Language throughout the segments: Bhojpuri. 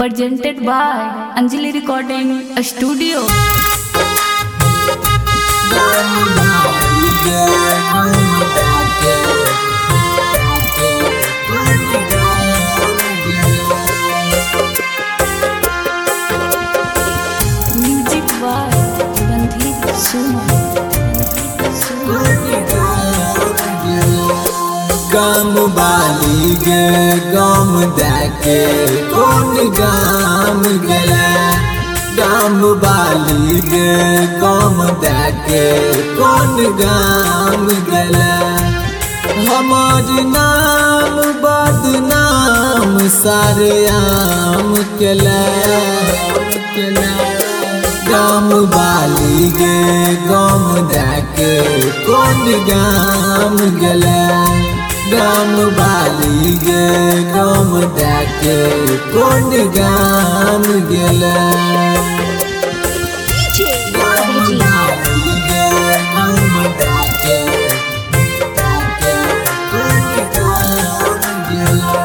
presented by Anjali Recording Studio. Music by Bandhir Suma. गाम बाली गे गाम देखे कौन गाम गया गाम बाली गे गाम देखे कौन गाम गया हमार नाम बदनाम सारे आम केला गाम बाली गे गाम देखे कौन गाम गया गाम बाली गे गाम देखे कौन गाम गेला गाम बाली गे गाम देखे कौन गाम गेला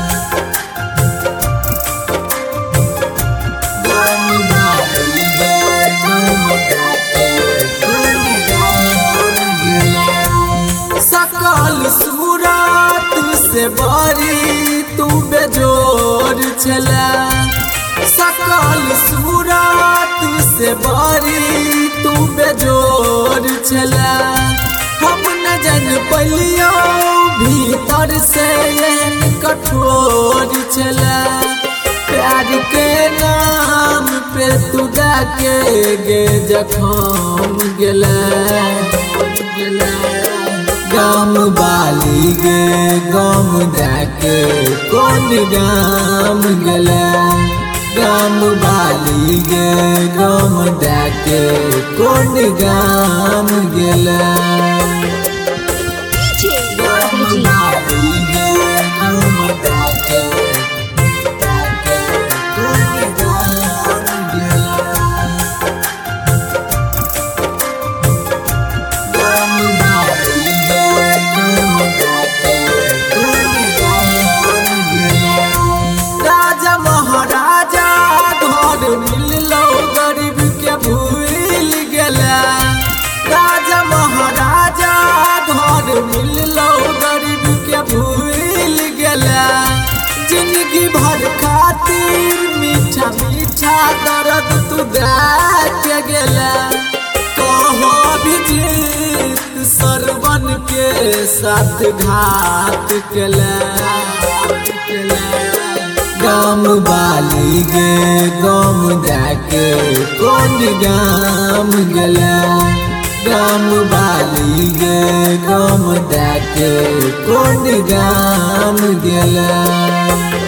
गाम बाली गे गाम देखे कौन गाम गेला सकल सूरत से बारी तू बेजोर छला सकल सूरत से बारी तू बेजोर छला हम न जन पलियो भीतर से कठोर छला प्यार के नाम पे तू के गे जखम गेला गाम बाली गे गाम देखे कौन गाम गेला गाम बाली गे गाम देखे कौन गाम गेला गाम बाली गे गाम देखे कौन गाम गेला गाम बाली राजा महाराजा घर मिललो गरीब के भूल गेला राजा महाराजा घर मिललो गरीब के भूल गेला जिंदगी भर खातिर मीठा मीठा दर्द तू दे गेला कहो विजीत सरवन के साथ घात केला गाम बाली गे गाम देखे कौन गाम गेला गाम बाली गे गाम देखे कौन गाम गेला।